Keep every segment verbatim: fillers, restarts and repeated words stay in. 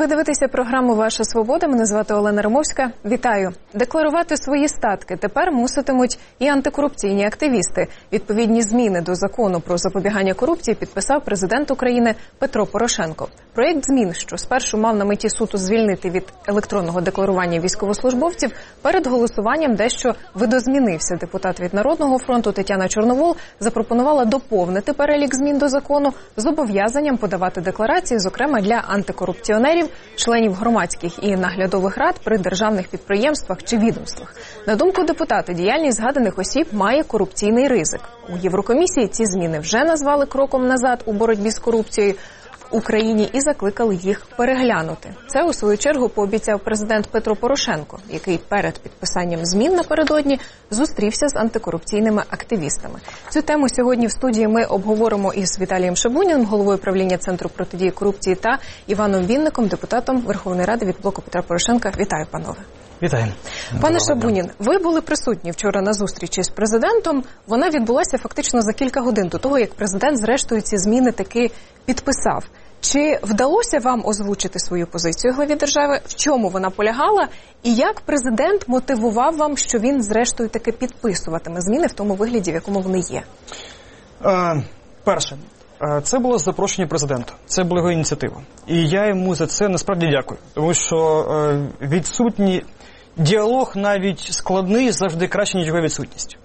Ви дивитеся програму «Ваша свобода». Мене звати Олена Римовська. Вітаю. Декларувати свої статки тепер муситимуть і антикорупційні активісти. Відповідні зміни до закону про запобігання корупції підписав президент України Петро Порошенко. Проєкт змін, що спершу мав на меті суто звільнити від електронного декларування військовослужбовців, перед голосуванням дещо видозмінився. Депутат від Народного фронту Тетяна Чорновол запропонувала доповнити перелік змін до закону з зобов'язанням подавати декларації, зокрема для антикорупціонерів, членів громадських і наглядових рад при державних підприємствах чи відомствах. На думку депутата, діяльність згаданих осіб має корупційний ризик. У Єврокомісії ці зміни вже назвали кроком назад у боротьбі з корупцією в Україні і закликали їх переглянути. Це, у свою чергу, пообіцяв президент Петро Порошенко, який перед підписанням змін напередодні зустрівся з антикорупційними активістами. Цю тему сьогодні в студії ми обговоримо із Віталієм Шабуніним, головою правління Центру протидії корупції, та Іваном Вінником, депутатом Верховної Ради від блоку Петра Порошенка. Вітаю, панове. Вітаю. Пане Шабунін, ви були присутні вчора на зустрічі з президентом. Вона відбулася фактично за кілька годин до того, як президент зрештою ці зміни таки підписав. Чи вдалося вам озвучити свою позицію главі держави? В чому вона полягала? І як президент мотивував вам, що він зрештою таки підписуватиме зміни в тому вигляді, в якому вони є? Е, перше. Це було запрошення президента. Це була його ініціатива. І я йому за це насправді дякую. Тому що е, відсутній діалог, навіть складний, завжди краще, ніж його відсутність.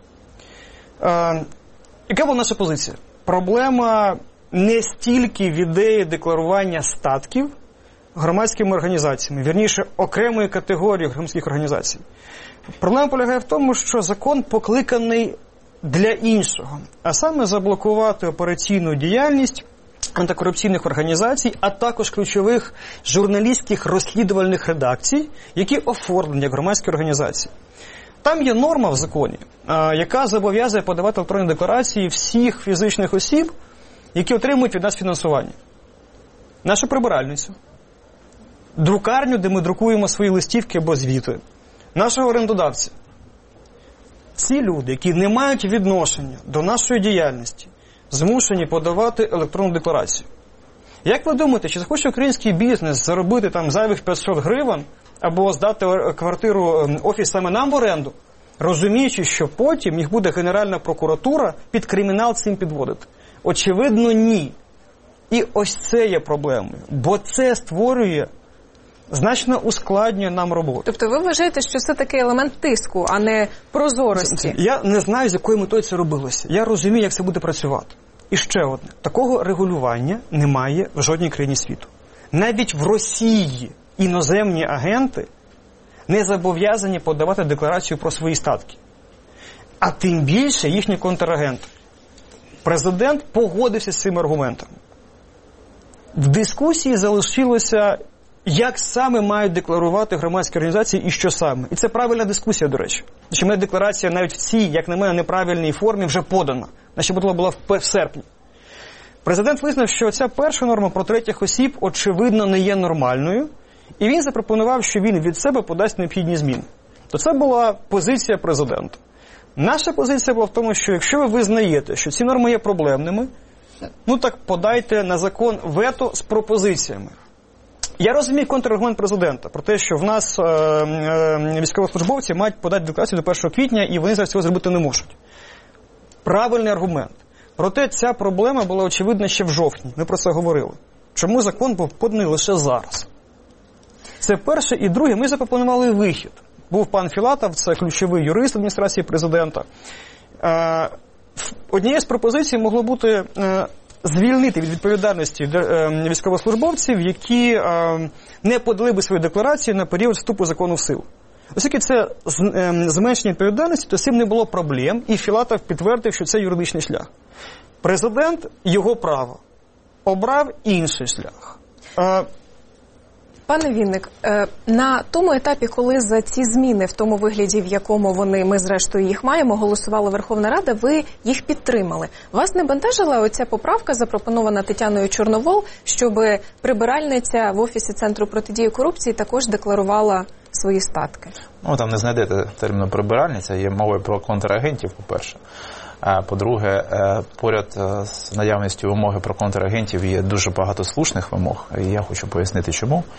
Е, яка була наша позиція? Проблема не стільки в ідеї декларування статків громадськими організаціями, вірніше, окремої категорії громадських організацій. Проблема полягає в тому, що закон покликаний для іншого, а саме заблокувати операційну діяльність антикорупційних організацій, а також ключових журналістських розслідувальних редакцій, які оформлені як громадські організації. Там є норма в законі, яка зобов'язує подавати електронні декларації всіх фізичних осіб, які отримують від нас фінансування. Нашу прибиральницю, друкарню, де ми друкуємо свої листівки або звіти, нашого орендодавця. Ці люди, які не мають відношення до нашої діяльності, змушені подавати електронну декларацію. Як ви думаєте, чи захоче український бізнес заробити там зайвих п'ятсот гривень або здати квартиру, офіс саме нам в оренду, розуміючи, що потім їх буде Генеральна прокуратура під кримінал цим підводити? Очевидно, ні. І ось це є проблемою, бо це створює, значно ускладнює нам роботу. Тобто ви вважаєте, що це такий елемент тиску, а не прозорості? Я не знаю, з якою метою це робилося. Я розумію, як це буде працювати. І ще одне. Такого регулювання немає в жодній країні світу. Навіть в Росії іноземні агенти не зобов'язані подавати декларацію про свої статки. А тим більше їхні контрагенти. Президент погодився з цими аргументами. В дискусії залишилося, як саме мають декларувати громадські організації і що саме. І це правильна дискусія, до речі. Що моя декларація навіть в цій, як на мене, неправильній формі вже подана. Наче була в серпні. Президент визнав, що ця перша норма про третіх осіб, очевидно, не є нормальною. І він запропонував, що він від себе подасть необхідні зміни. То це була позиція президента. Наша позиція була в тому, що якщо ви визнаєте, що ці норми є проблемними, ну так подайте на закон вето з пропозиціями. Я розумію контраргумент президента про те, що в нас е, е, військовослужбовці мають подати декларацію до першого квітня, і вони зараз цього зробити не можуть. Правильний аргумент. Проте ця проблема була очевидна ще в жовтні. Ми про це говорили. Чому закон був поданий лише зараз? Це перше. І друге, ми запропонували вихід. Був пан Філатов, це ключовий юрист адміністрації президента. Е, однією з пропозицій могло бути е, звільнити від відповідальності е, військовослужбовців, які е, не подали би свої декларації на період вступу закону в силу. Оскільки це е, зменшення відповідальності, то з цим не було проблем, і Філатов підтвердив, що це юридичний шлях. Президент, його право, обрав інший шлях. Е, Пане Вінник, на тому етапі, коли за ці зміни в тому вигляді, в якому вони, ми зрештою їх маємо, голосувала Верховна Рада, ви їх підтримали. Вас не бентежила оця поправка, запропонована Тетяною Чорновол, щоб прибиральниця в Офісі Центру протидії корупції також декларувала свої статки? Ну, там не знайдете терміну прибиральниця, є мова про контрагентів, по-перше. По-друге, поряд з наявністю вимоги про контрагентів є дуже багато слушних вимог, і я хочу пояснити чому.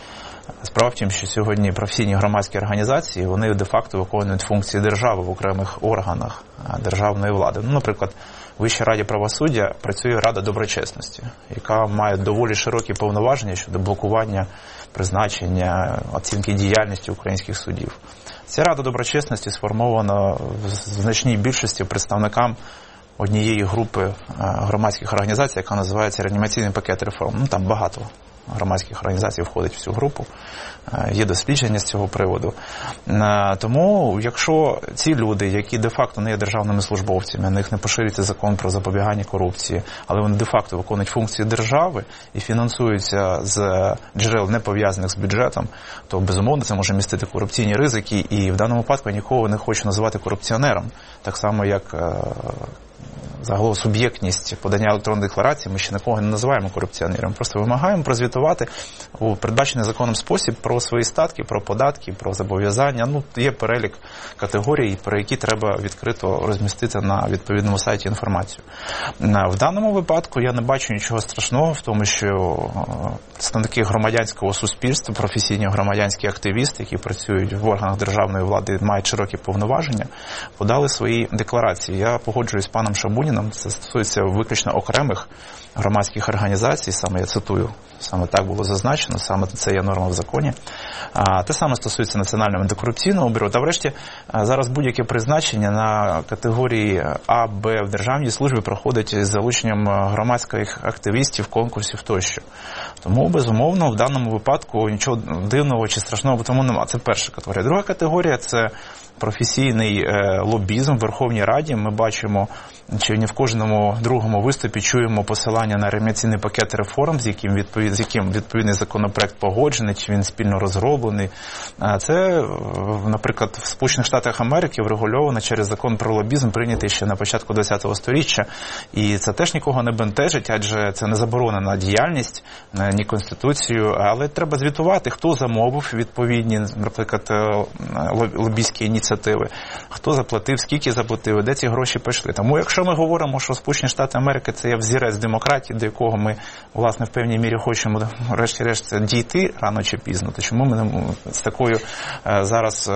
Справа в тім, що сьогодні професійні громадські організації, вони де-факто виконують функції держави в окремих органах державної влади. Ну, наприклад, в Вищій раді правосуддя працює Рада доброчесності, яка має доволі широкі повноваження щодо блокування, призначення, оцінки діяльності українських судів. Ця Рада доброчесності сформована в значній більшості представникам однієї групи громадських організацій, яка називається «Реанімаційний пакет реформ». Ну, там багато громадських організацій входить в цю групу, є дослідження з цього приводу. Тому, якщо ці люди, які де-факто не є державними службовцями, на них не поширюється закон про запобігання корупції, але вони де-факто виконують функції держави і фінансуються з джерел, не пов'язаних з бюджетом, то, безумовно, це може містити корупційні ризики, і в даному випадку я нікого не хочу називати корупціонером, так само, як загалом суб'єктність подання електронної декларації, ми ще нікого не називаємо корупціонером. Просто вимагаємо прозвітувати у передбачений законом спосіб про свої статки, про податки, про зобов'язання. Ну, є перелік категорій, про які треба відкрито розмістити на відповідному сайті інформацію. В даному випадку я не бачу нічого страшного в тому, що представники громадянського суспільства, професійні громадянські активісти, які працюють в органах державної влади, мають широкі повноваження, подали свої декларації. Я погоджуюсь з паном Шабуніном. Це стосується виключно окремих громадських організацій, саме я цитую, саме так було зазначено, саме це є норма в законі. А те саме стосується Національного антикорупційного бюро. Та врешті зараз будь-яке призначення на категорії А, Б в державній службі проходить з залученням громадських активістів, конкурсів тощо. Тому, безумовно, в даному випадку нічого дивного чи страшного в тому немає. Це перша категорія. Друга категорія – це професійний лобізм в Верховній Раді. Ми бачимо, чи не в кожному другому виступі чуємо посилання на реанімаційний пакет реформ, з яким, відповід, з яким відповідний законопроект погоджений, чи він спільно розроблений. Це, наприклад, в Сполучених Штатах Америки врегульовано через закон про лобізм, прийнятий ще на початку ХХ століття. І це теж нікого не бентежить, адже це не заборонена діяльність, ні Конституцією, але треба звітувати, хто замовив відповідні, наприклад, лобістські ініціативи, хто заплатив, скільки заплатив, де ці гроші пішли. Тому, якщо ми говоримо, що Сполучені Штати Америки – це є взірець демократії, до якого ми, власне, в певній мірі хочемо, решті-решт, дійти рано чи пізно, то чому ми з такою зараз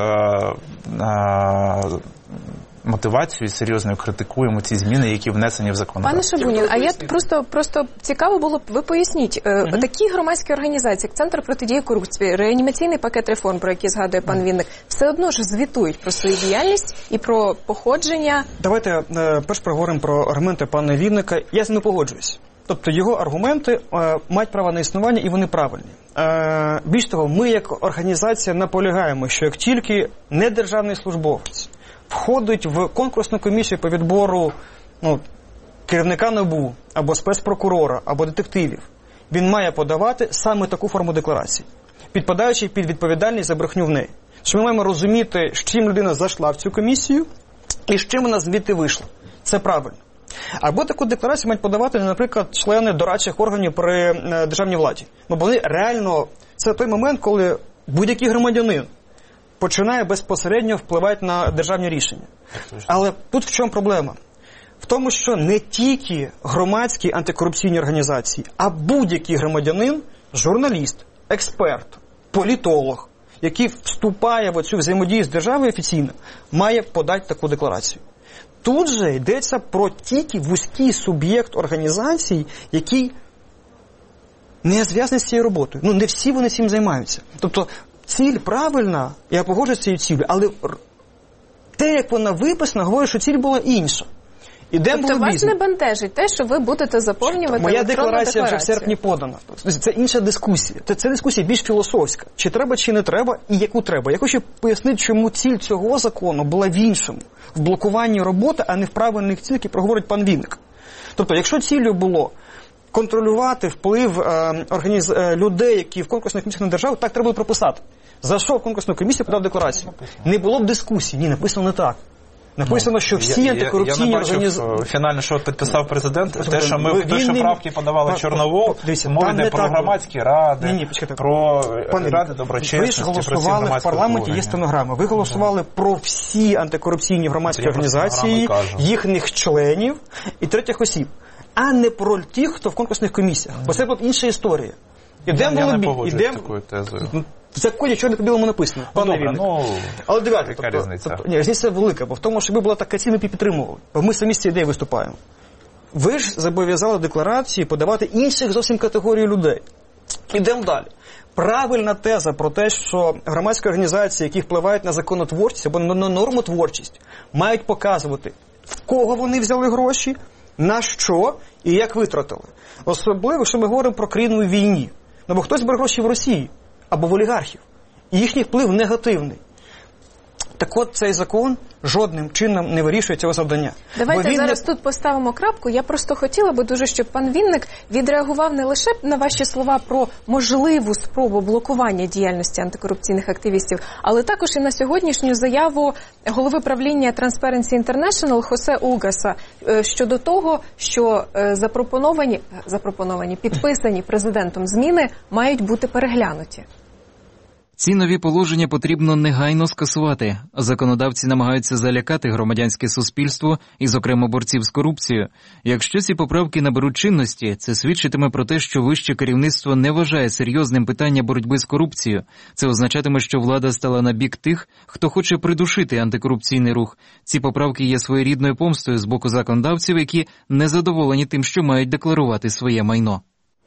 мотивацією серйозною критикуємо ці зміни, які внесені в законодавство. Пане Шабунін, а я просто, просто цікаво було б, ви поясніть, mm-hmm. такі громадські організації, як Центр протидії корупції, реанімаційний пакет реформ, про який згадує пан mm-hmm. Вінник, все одно ж звітують про свою діяльність і про походження. Давайте е, перш проговоримо про аргументи пана Вінника. Я з ним не погоджуюсь. Тобто його аргументи е, мають право на існування і вони правильні. Е, більш того, ми як організація наполягаємо, що як тільки недержавний службовець входить в конкурсну комісію по відбору ну, керівника НАБУ, або спецпрокурора, або детективів, він має подавати саме таку форму декларації, підпадаючи під відповідальність за брехню в неї. Що ми маємо розуміти, з чим людина зайшла в цю комісію і з чим вона звідти вийшла. Це правильно. Або таку декларацію мають подавати, наприклад, члени дорадчих органів при державній владі. Ну, бо вони реально, це той момент, коли будь-який громадянин починає безпосередньо впливати на державні рішення. Але тут в чому проблема? В тому, що не тільки громадські антикорупційні організації, а будь-який громадянин, журналіст, експерт, політолог, який вступає в цю взаємодію з державою офіційно, має подати таку декларацію. Тут же йдеться про тільки вузький суб'єкт організацій, який не зв'язаний з цією роботою. Ну, не всі вони цим займаються. Тобто, ціль правильна, я погоджуюсь з цією цілею, але те, як вона виписана, говорить, що ціль була інша. Тобто вас не бентежить те, що ви будете заповнювати Моя електронну декларація декларацію? вже в серпні подана. Це інша дискусія. Це дискусія більш філософська. Чи треба, чи не треба, і яку треба. Я хочу пояснити, чому ціль цього закону була в іншому. В блокуванні роботи, а не в правильних цілях, які проговорить пан Вінник. Тобто, якщо ціллю було контролювати вплив е, організ... е, людей, які в конкурсних комісіях на державу, так треба було прописати. Зайшов в конкурсну комісію, подав декларацію. Не було б дискусії. Ні, написано не так. Написано, що всі я, антикорупційні організації... Я не бачив фінально, що підписав президент. Те, що ми в перші правки подавали пан, Чорновол, мова йде про громадські ради, ні, ні, почекайте. про Пане, ради доброчесності. Ви ж голосували в парламенті, є стенограма. Ви голосували mm. про всі антикорупційні громадські організації, їхніх членів і третіх осіб, а не про тих, хто в конкурсних комісіях. Mm. Бо це тут інша історія. Ідем я не погоджуюсь з такою тезою. В законі чорно по білому написано. Ну, добре, ну, але дивіться, яка тобто, різниця? Тобто, ні, різниця велика, бо в тому, що ви була така ціна, підтримували. Бо ми самі з цієї ідеї виступаємо. Ви ж зобов'язали декларації подавати інших зовсім категорій людей. Ідемо далі. Правильна теза про те, що громадські організації, які впливають на законотворчість або на нормотворчість, мають показувати, в кого вони взяли гроші, на що і як витратили. Особливо, якщо ми говоримо про країну у війні. Ну, бо хтось бере гроші в Росії або в олігархів. І їхній вплив негативний. Так от цей закон жодним чином не вирішує цього завдання. Давайте він зараз не... тут поставимо крапку. Я просто хотіла би дуже, щоб пан Вінник відреагував не лише на ваші слова про можливу спробу блокування діяльності антикорупційних активістів, але також і на сьогоднішню заяву голови правління Transparency International Хосе Угаса щодо того, що запропоновані, запропоновані, підписані президентом зміни мають бути переглянуті. Ці нові положення потрібно негайно скасувати. Законодавці намагаються залякати громадянське суспільство і, зокрема, борців з корупцією. Якщо ці поправки наберуть чинності, це свідчитиме про те, що вище керівництво не вважає серйозним питання боротьби з корупцією. Це означатиме, що влада стала на бік тих, хто хоче придушити антикорупційний рух. Ці поправки є своєрідною помстою з боку законодавців, які не задоволені тим, що мають декларувати своє майно.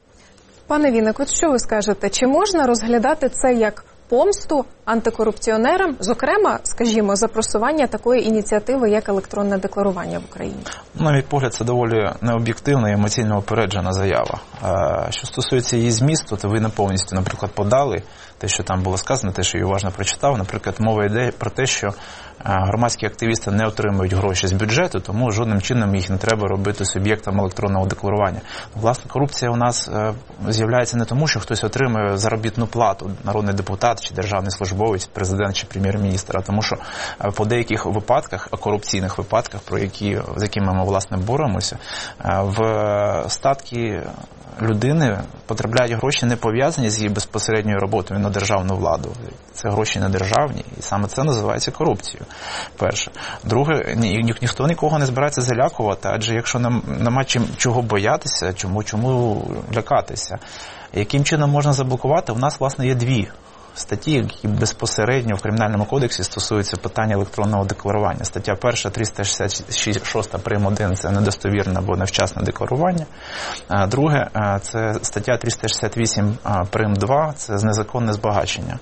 Пане Вінник, от що ви скажете? Чи можна розглядати це як помсту антикорупціонерам, зокрема, скажімо, за просування такої ініціативи, як електронне декларування в Україні? На мій погляд, це доволі необ'єктивна і емоційно опереджена заява. Що стосується її змісту, то ви не повністю, наприклад, подали те, що там було сказано, те, що я уважно прочитав. Наприклад, мова йде про те, що громадські активісти не отримують гроші з бюджету, тому жодним чином їх не треба робити суб'єктом електронного декларування. Власне, корупція у нас з'являється не тому, що хтось отримує заробітну плату, народний депутат чи державний службовець, президент чи прем'єр-міністр, а тому що по деяких випадках, корупційних випадках, про які, з якими ми, власне, боремося, в статки людини потрапляють гроші, не пов'язані з її безпосередньою роботою на державну владу. Це гроші не державні, і саме це називається корупцією. Перше. Друге, ні, ні, ніхто нікого не збирається залякувати, адже якщо нам нема чим чого боятися, чому, чому лякатися? Яким чином можна заблокувати? У нас, власне, є дві статті, які безпосередньо в Кримінальному кодексі стосуються питання електронного декларування. Стаття перша, триста шістдесят шість прим. один – це недостовірне або невчасне декларування. Друге, це стаття триста шістдесят вісім прим. два – це незаконне збагачення.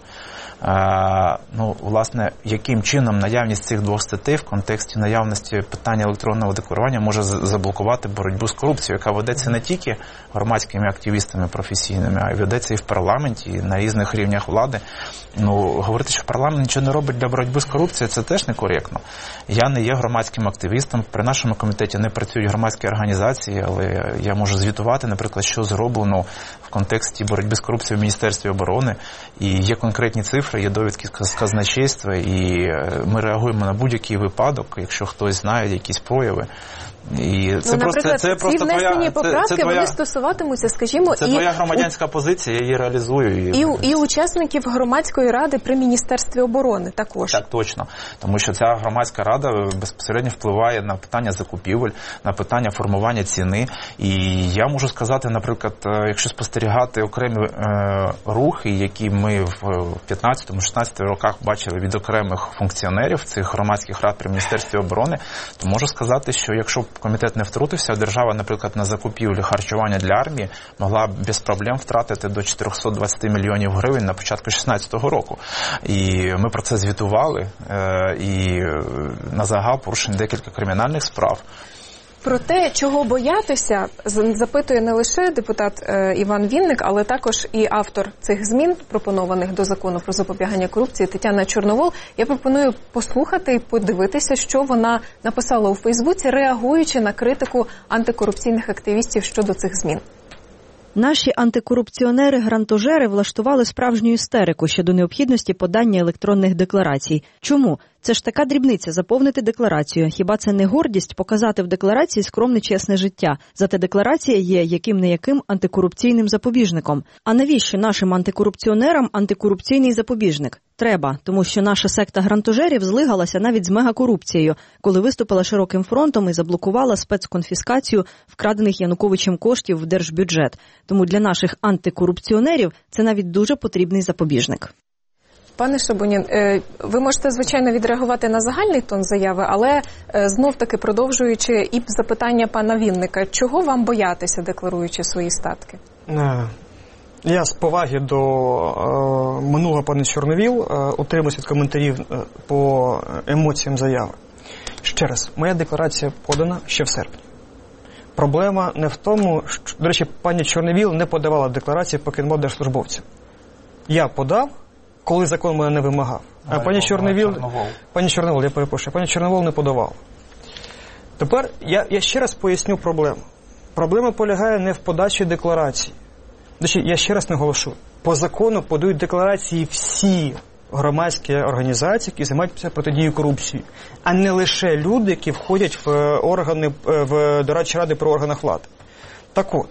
А, ну, власне, яким чином наявність цих двох статей в контексті наявності питання електронного декларування може заблокувати боротьбу з корупцією, яка ведеться не тільки громадськими активістами професійними, а й ведеться і в парламенті, і на різних рівнях влади. Ну, говорити, що парламент нічого не робить для боротьби з корупцією, це теж некоректно. Я не є громадським активістом, при нашому комітеті не працюють громадські організації, але я можу звітувати, наприклад, що зроблено в контексті боротьби з корупцією в Міністерстві оборони, і є конкретні цифри, є довідки з казначейства, і ми реагуємо на будь-який випадок, якщо хтось знає якісь прояви. І це ну, просто, наприклад, це, це ці просто внесені твоя, поправки, це, це твоя, вони стосуватимуться, скажімо, це і... твоя громадянська позиція, я її реалізую. І, і, і учасників громадської ради при Міністерстві оборони також. Так, точно. Тому що ця громадська рада безпосередньо впливає на питання закупівель, на питання формування ціни. І я можу сказати, наприклад, якщо спостерігати окремі е, рухи, які ми в п'ятнадцятому-шістнадцятому роках бачили від окремих функціонерів цих громадських рад при Міністерстві оборони, то можу сказати, що якщо комітет не втрутився, держава, наприклад, на закупівлі харчування для армії могла без проблем втратити до чотириста двадцять мільйонів гривень на початку шістнадцятого року. І ми про це звітували, і на загал порушені декілька кримінальних справ. Про те, чого боятися, запитує не лише депутат е, Іван Вінник, але також і автор цих змін, пропонованих до закону про запобігання корупції, Тетяна Чорновол. Я пропоную послухати і подивитися, що вона написала у Фейсбуці, реагуючи на критику антикорупційних активістів щодо цих змін. Наші антикорупціонери-грантожери влаштували справжню істерику щодо необхідності подання електронних декларацій. Чому? Це ж така дрібниця – заповнити декларацію. Хіба це не гордість показати в декларації скромне чесне життя? Зате декларація є яким-не-яким антикорупційним запобіжником. А навіщо нашим антикорупціонерам антикорупційний запобіжник? Треба, тому що наша секта грантожерів злигалася навіть з мегакорупцією, коли виступила широким фронтом і заблокувала спецконфіскацію вкрадених Януковичем коштів в держбюджет. Тому для наших антикорупціонерів це навіть дуже потрібний запобіжник. Пане Шабунін, ви можете, звичайно, відреагувати на загальний тон заяви, але знов-таки продовжуючи і запитання пана Вінника, чого вам боятися, декларуючи свої статки? Я з поваги до е, минулого пана Чорновіл е, утримуюсь від коментарів е, по емоціям заяви. Ще раз, моя декларація подана ще в серпні. Проблема не в тому, що, до речі, пані Чорновіл не подавала декларації, поки не була держслужбовцем. Я подав, коли закон мене не вимагав. А, а пані Чорновіл, пані Чорновол, я перепрошую, пані Чорновол не подавала. Тепер я, я ще раз поясню проблему. Проблема полягає не в подачі декларації. Я ще раз наголошу, по закону подають декларації всі громадські організації, які займаються протидією корупції, а не лише люди, які входять в органи, в дорадчі ради при органах влади. Так от,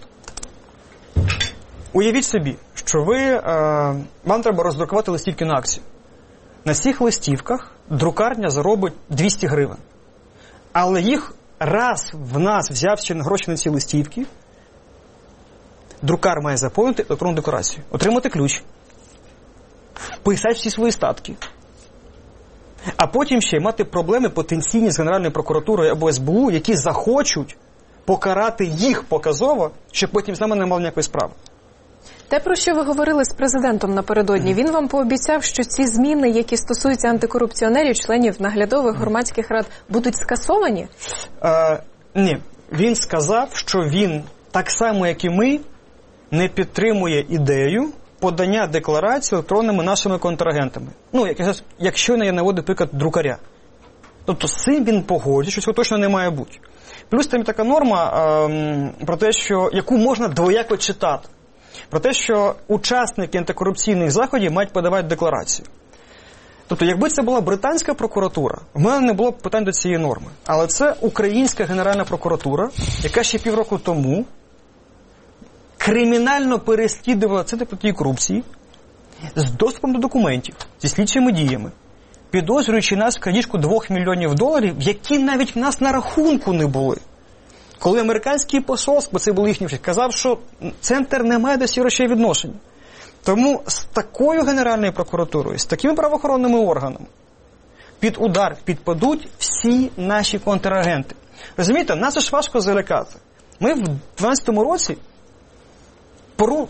уявіть собі, що ви, вам треба роздрукувати листівки на акцію. На цих листівках друкарня заробить двісті гривень. Але їх раз в нас взяв ще на гроші на ці листівки, друкар має заповнити електронну декларацію, отримати ключ, вписати всі свої статки, а потім ще мати проблеми потенційні з Генеральною прокуратурою або ес бе у, які захочуть покарати їх показово, щоб потім з нами не мали ніякої справи. Те, про що ви говорили з президентом напередодні, він вам пообіцяв, що ці зміни, які стосуються антикорупціонерів, членів наглядових громадських рад, будуть скасовані? Е, ні. Він сказав, що він, так само, як і ми, не підтримує ідею подання декларації електронними нашими контрагентами. Ну, як, якщо я наводив приклад друкаря. Тобто з цим він погодить, що цього точно не має бути. Плюс там є така норма ем, про те, що, яку можна двояко читати. Про те, що учасники антикорупційних заходів мають подавати декларацію. Тобто, якби це була британська прокуратура, в мене не було б питань до цієї норми. Але це українська Генеральна прокуратура, яка ще півроку тому кримінально переслідувала Центр протидії корупції з доступом до документів, зі слідчими діями, підозрюючи нас в крадіжку двох мільйонів доларів, які навіть в нас на рахунку не були. Коли американський посольство, це були їхні, казав, що Центр не має до цих речей відношення. Тому з такою Генеральною прокуратурою, з такими правоохоронними органами під удар підпадуть всі наші контрагенти. Розумієте, нас ж важко залякати. Ми в дванадцятому році пору...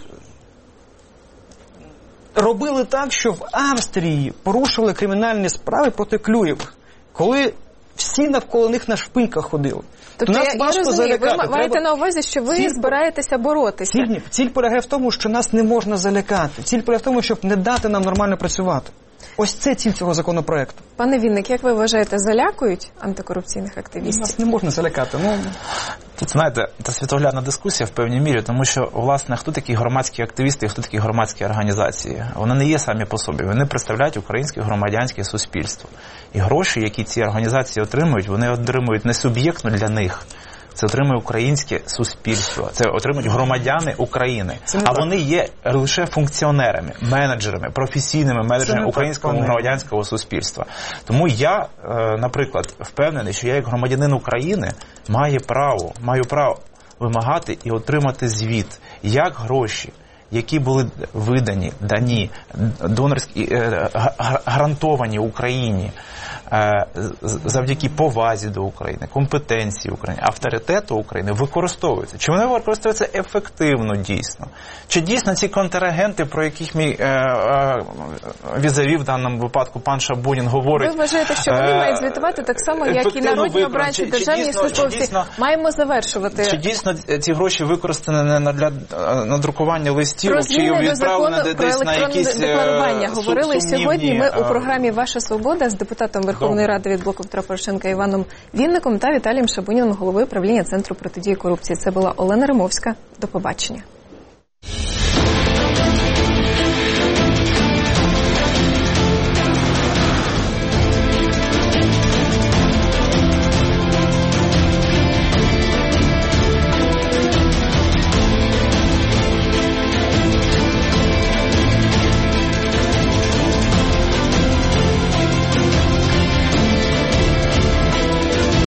робили так, що в Австрії порушили кримінальні справи проти Клюєвих, коли всі навколо них на шпиньках ходили. Тобто, нас я, я розумію, ви маєте Треба... на увазі, що ви ціль... збираєтеся боротися. Ціль, ціль полягає в тому, що нас не можна залякати. Ціль полягає в тому, щоб не дати нам нормально працювати. Ось це ціль цього законопроекту. Пане Вінник, як ви вважаєте, залякують антикорупційних активістів? Нас не можна залякати. Ну... Тут, знаєте, це світоглядна дискусія в певній мірі, тому що, власне, хто такі громадські активісти і хто такі громадські організації? Вони не є самі по собі. Вони представляють українське громадянське суспільство. І гроші, які ці організації отримують, вони отримують не суб'єктно для них. Це отримує українське суспільство, це отримують громадяни України. А так. Вони є лише функціонерами, менеджерами, професійними менеджерами українського так, громадянського суспільства. Тому я, наприклад, впевнений, що я як громадянин України маю право, маю право вимагати і отримати звіт, як гроші, які були видані, дані, донорські, гарантовані Україні, завдяки повазі до України, компетенції України, авторитету України використовуються. Чи вони використовуються ефективно дійсно? Чи дійсно ці контрагенти, про яких мій е, е, візаві в даному випадку пан Шабунін говорить... Ви вважаєте, що вони е, мають звітувати так само, як і народні обранці, державні службовці? Маємо завершувати. Чи дійсно ці гроші використані не для надрукування листів, про чи відправлені десь на якісь декларування говорили сьогодні ми у програмі «Ваша свобода» з депутатом Верховної Ради від блоку Петра Порошенка Іваном Вінником та Віталієм Шабуніном, головою правління Центру протидії корупції. Це була Олена Римовська. До побачення.